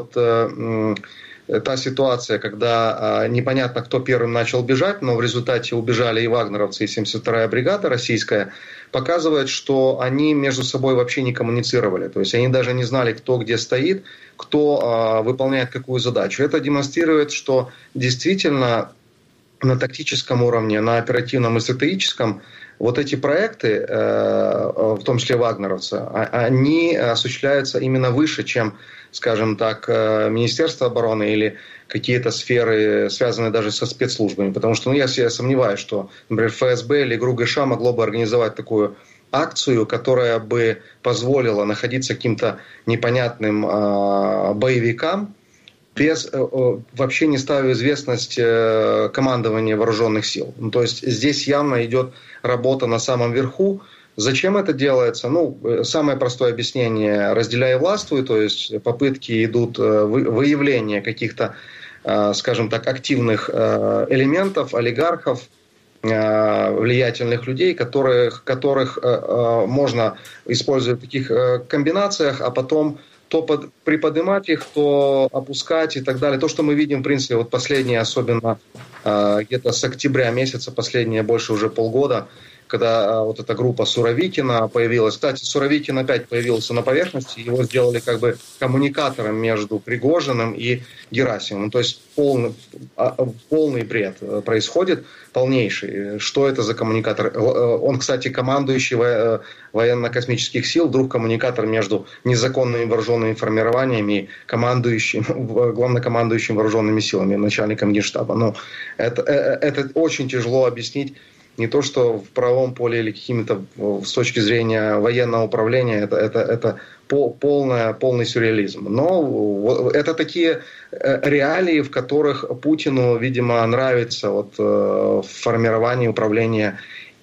та ситуация, когда непонятно, кто первым начал бежать, но в результате убежали и вагнеровцы, и 72-я бригада российская, показывает, что они между собой вообще не коммуницировали. То есть они даже не знали, кто где стоит, кто выполняет какую задачу. Это демонстрирует, что действительно на тактическом уровне, на оперативном и стратегическом вот эти проекты, в том числе вагнеровцы, они осуществляются именно выше, чем, скажем так, Министерство обороны или какие-то сферы, связанные даже со спецслужбами. Потому что я сомневаюсь, что, например, ФСБ или ГРУ-ГШ могло бы организовать такую акцию, которая бы позволила находиться каким-то непонятным боевикам, вообще не ставя в известность командования вооруженных сил. То есть здесь явно идет работа на самом верху. Зачем это делается? Самое простое объяснение: разделяй и властвуй, то есть попытки идут выявления каких-то, скажем так, активных элементов, олигархов, влиятельных людей, которых можно использовать в таких комбинациях, а потом то приподнимать их, то опускать и так далее. То, что мы видим, в принципе, вот последние, особенно где-то с октября месяца, последние больше уже полгода, когда вот эта группа Суровикина появилась. Кстати, Суровикин опять появился на поверхности, его сделали как бы коммуникатором между Пригожиным и Герасимовым. То есть полный бред происходит, полнейший. Что это за коммуникатор? Он, кстати, командующий военно-космических сил, вдруг коммуникатор между незаконными вооруженными формированиями и главнокомандующим вооруженными силами, начальником генштаба. Это очень тяжело объяснить. Не то, что в правовом поле или какими-то с точки зрения военного управления, это полный сюрреализм. Но это такие реалии, в которых Путину, видимо, нравится формирование управления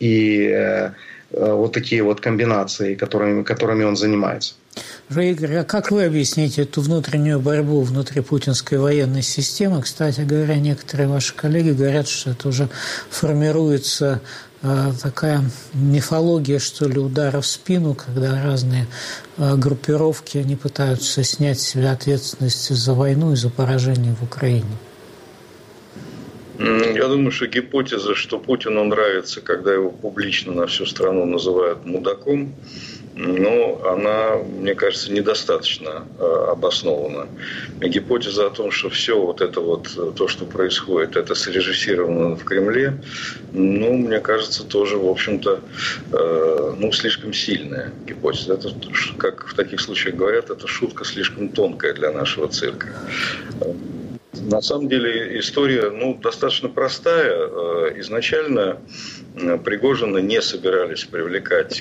и вот такие вот комбинации, которыми он занимается. Игорь, а как вы объясните эту внутреннюю борьбу внутри путинской военной системы? Кстати говоря, некоторые ваши коллеги говорят, что это уже формируется такая мифология, что ли, удара в спину, когда разные группировки, они пытаются снять с себя ответственность за войну и за поражение в Украине. Я думаю, что гипотеза, что Путину нравится, когда его публично на всю страну называют мудаком, но она, мне кажется, недостаточно обоснована. Гипотеза о том, что все вот это вот, то, что происходит, это срежиссировано в Кремле, мне кажется, тоже, в общем-то, слишком сильная гипотеза. Это, как в таких случаях говорят, это шутка слишком тонкая для нашего цирка. На самом деле история достаточно простая. Изначально Пригожина не собирались привлекать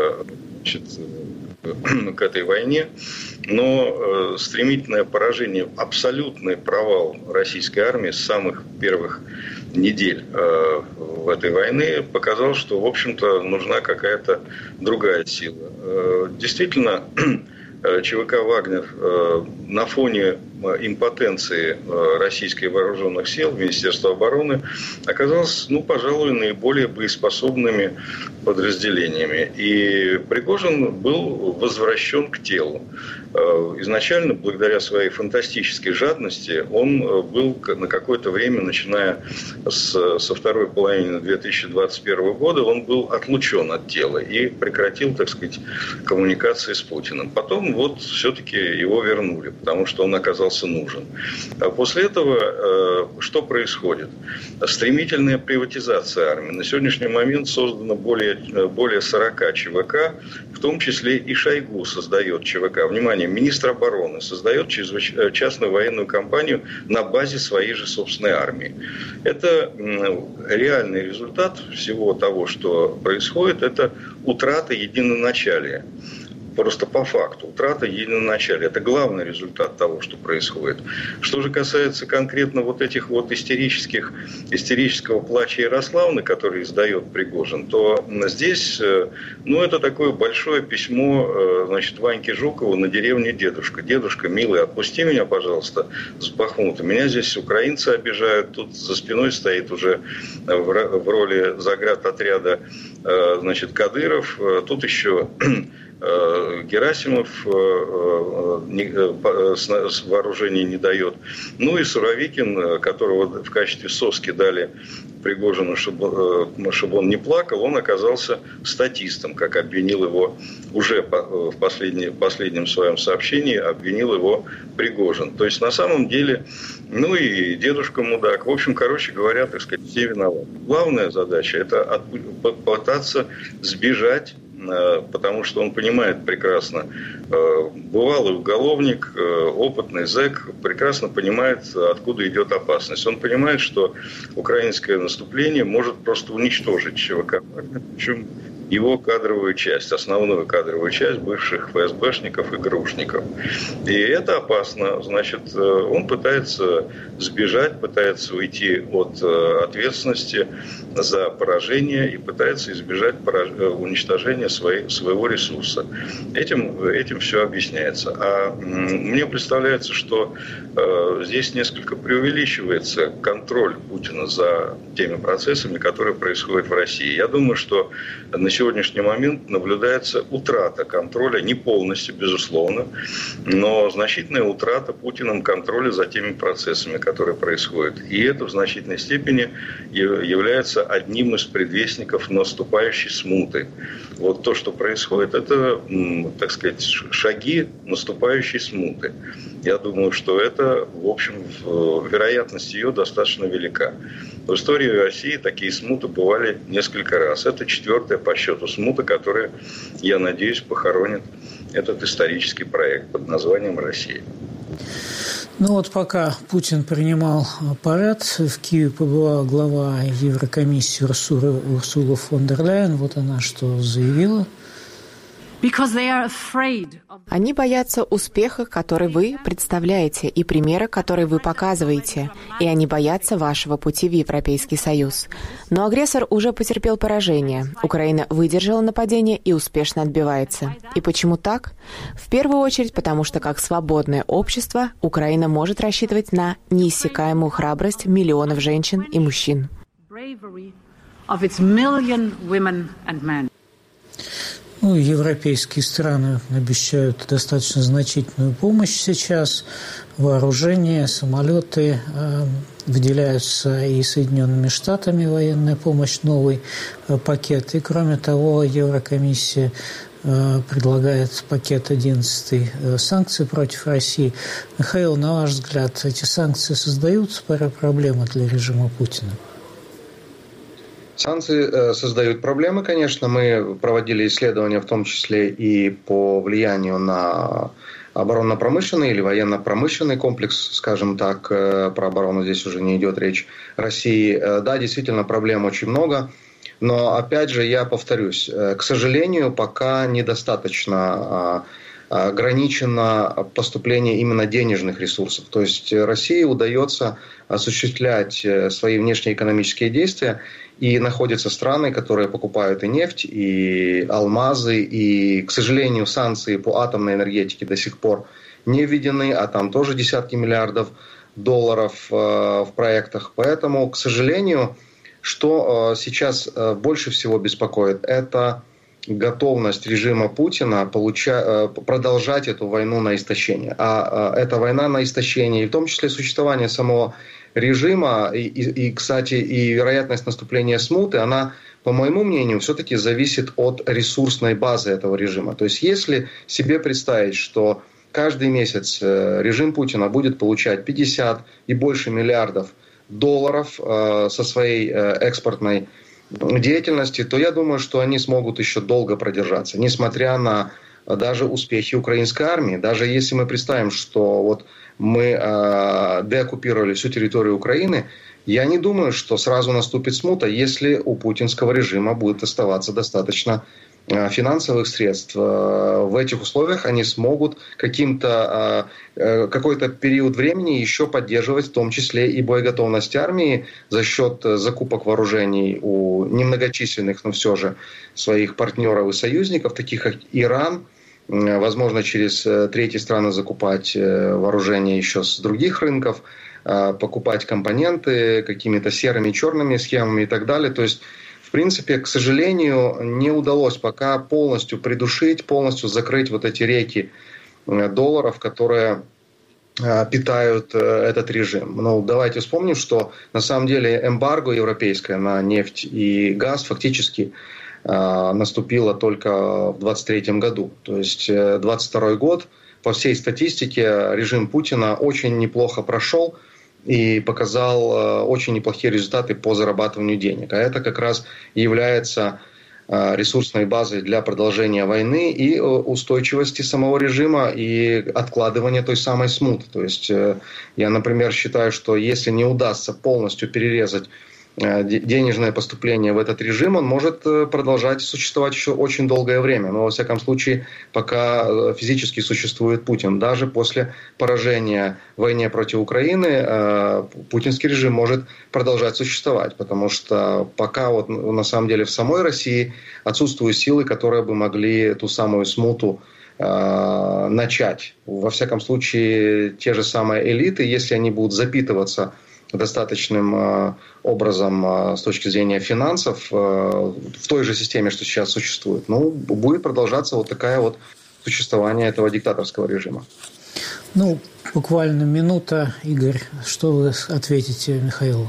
к этой войне, но стремительное поражение, абсолютный провал российской армии с самых первых недель в этой войны показал, что, в общем-то, нужна какая-то другая сила. Действительно, ЧВК «Вагнер» на фоне импотенции российских вооруженных сил, Министерства обороны, оказалось, пожалуй, наиболее боеспособными подразделениями. И Пригожин был возвращен к телу. Изначально, благодаря своей фантастической жадности, он был на какое-то время, начиная со второй половины 2021 года, он был отлучен от тела и прекратил, так сказать, коммуникации с Путиным. Потом все-таки его вернули, потому что он оказался нужен. А после этого что происходит? Стремительная приватизация армии. На сегодняшний момент создано более 40 ЧВК, в том числе и Шойгу создает ЧВК. Внимание, министр обороны создает частную военную компанию на базе своей же собственной армии. Это реальный результат всего того, что происходит, это утрата единоначалия. Просто по факту. Утрата единоначалия. Это главный результат того, что происходит. Что же касается конкретно этих истерического плача Ярославны, который издает Пригожин, то здесь, это такое большое письмо, Ваньке Жукову на деревню дедушка. Дедушка, милый, отпусти меня, пожалуйста, с Бахмута. Меня здесь украинцы обижают. Тут за спиной стоит уже в роли заградотряда, Кадыров. Тут еще Герасимов с вооружения не дает. И Суровикин, которого в качестве соски дали Пригожину, чтобы он не плакал, он оказался статистом, как обвинил его уже в последнем своем сообщении, обвинил его Пригожин. То есть на самом деле, и дедушка мудак. В общем, короче говоря, так сказать, все виноваты. Главная задача – это попытаться сбежать, потому что он понимает прекрасно, бывалый уголовник, опытный зэк, прекрасно понимает, откуда идет опасность. Он понимает, что украинское наступление может просто уничтожить ЧВК, причем его кадровую часть, основную кадровую часть бывших ФСБшников и ГРУшников. И это опасно. Значит, он пытается сбежать, пытается уйти от ответственности за поражение и пытается избежать уничтожения своего ресурса. Этим все объясняется. А мне представляется, что здесь несколько преувеличивается контроль Путина за теми процессами, которые происходят в России. Я думаю, что на сегодняшний момент наблюдается утрата контроля, не полностью, безусловно, но значительная утрата Путиным контроля за теми процессами, которые происходят. И это в значительной степени является одним из предвестников наступающей смуты. Вот то, что происходит, это, так сказать, шаги наступающей смуты. Я думаю, что это, в общем, вероятность ее достаточно велика. В истории России такие смуты бывали несколько раз. Это 4-я по счету смута, которая, я надеюсь, похоронит этот исторический проект под названием «Россия». Пока Путин принимал парад, в Киеве побывала глава Еврокомиссии Урсула фон дер Ляйен. Вот она что заявила. Они боятся успеха, который вы представляете, и примера, который вы показываете. И они боятся вашего пути в Европейский Союз. Но агрессор уже потерпел поражение. Украина выдержала нападение и успешно отбивается. И почему так? В первую очередь, потому что как свободное общество Украина может рассчитывать на неиссякаемую храбрость миллионов женщин и мужчин. Европейские страны обещают достаточно значительную помощь сейчас. вооружение, самолеты. Выделяются и Соединенными Штатами военная помощь, новый пакет. И, кроме того, Еврокомиссия предлагает пакет 11 санкций против России. Михаил, на ваш взгляд, эти санкции создают проблемы для режима Путина? Санкции создают проблемы, конечно. Мы проводили исследования, в том числе и по влиянию на оборонно-промышленный или военно-промышленный комплекс, скажем так, про оборону здесь уже не идет речь, России. Да, действительно, проблем очень много. Но, опять же, я повторюсь, к сожалению, пока недостаточно ограничено поступление именно денежных ресурсов. То есть России удается осуществлять свои внешнеэкономические действия, и находятся страны, которые покупают и нефть, и алмазы, и, к сожалению, санкции по атомной энергетике до сих пор не введены, а там тоже десятки миллиардов долларов в проектах. Поэтому, к сожалению, что сейчас больше всего беспокоит, это готовность режима Путина продолжать эту войну на истощение. А эта война на истощение, и в том числе существование самого режима, и, кстати, и вероятность наступления смуты, она, по моему мнению, все-таки зависит от ресурсной базы этого режима. То есть, если себе представить, что каждый месяц режим Путина будет получать 50 и больше миллиардов долларов со своей экспортной деятельности, то я думаю, что они смогут еще долго продержаться, несмотря на даже успехи украинской армии. Даже если мы представим, что вот мы деоккупировали всю территорию Украины, я не думаю, что сразу наступит смута, если у путинского режима будет оставаться достаточно финансовых средств. В этих условиях они смогут какой-то период времени еще поддерживать, в том числе и боеготовность армии за счет закупок вооружений у немногочисленных, но все же своих партнеров и союзников, таких как Иран. Возможно, через третьи страны закупать вооружение еще с других рынков, покупать компоненты какими-то серыми, черными схемами и так далее. То есть, в принципе, к сожалению, не удалось пока полностью придушить, полностью закрыть вот эти реки долларов, которые питают этот режим. Но давайте вспомним, что на самом деле эмбарго европейское на нефть и газ фактически наступило только в 2023 году. То есть 2022 год по всей статистике режим Путина очень неплохо прошел и показал очень неплохие результаты по зарабатыванию денег. А это как раз является ресурсной базой для продолжения войны и устойчивости самого режима и откладывания той самой смуты. То есть я, например, считаю, что если не удастся полностью перерезать денежное поступление в этот режим, он может продолжать существовать еще очень долгое время. Но, во всяком случае, пока физически существует Путин. Даже после поражения в войне против Украины путинский режим может продолжать существовать. Потому что пока вот, на самом деле в самой России отсутствуют силы, которые бы могли ту самую смуту начать. Во всяком случае, те же самые элиты, если они будут запитываться достаточным образом с точки зрения финансов в той же системе, что сейчас существует, будет продолжаться вот такое вот существование этого диктаторского режима. Буквально минута. Игорь, что вы ответите Михаилу?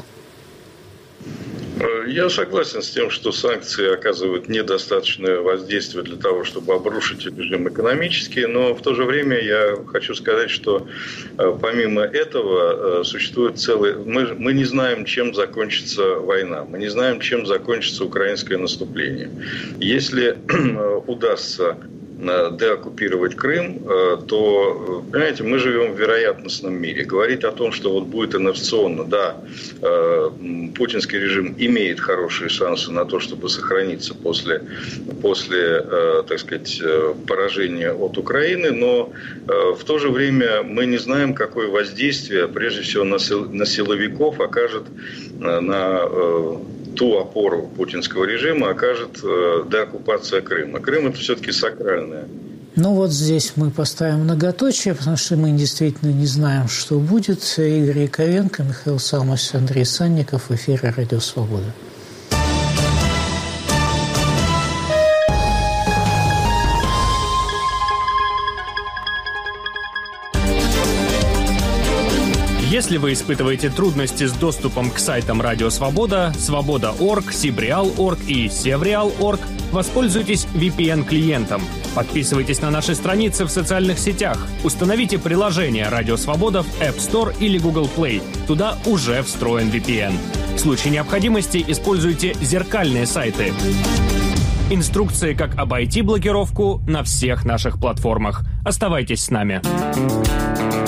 Я согласен с тем, что санкции оказывают недостаточное воздействие для того, чтобы обрушить режим экономически, но в то же время я хочу сказать, что помимо этого существует мы не знаем, чем закончится война, мы не знаем, чем закончится украинское наступление. Если удастся деоккупировать Крым, то, понимаете, мы живем в вероятностном мире. Говорить о том, что вот будет инновационно, да, путинский режим имеет хорошие шансы на то, чтобы сохраниться после так сказать, поражения от Украины, но в то же время мы не знаем, какое воздействие, прежде всего, на силовиков окажет на ту опору путинского режима окажет деоккупация Крыма. Крым – это все-таки сакральное. Здесь мы поставим многоточие, потому что мы действительно не знаем, что будет. Игорь Яковенко, Михаил Салмович, Андрей Санников в эфире «Радио Свобода». Если вы испытываете трудности с доступом к сайтам Радио Свобода, Свобода.орг, Сибреал.орг и Севреал.орг, воспользуйтесь VPN-клиентом. Подписывайтесь на наши страницы в социальных сетях. Установите приложение Радио Свобода в App Store или Google Play. Туда уже встроен VPN. В случае необходимости используйте зеркальные сайты. Инструкции, как обойти блокировку, на всех наших платформах. Оставайтесь с нами.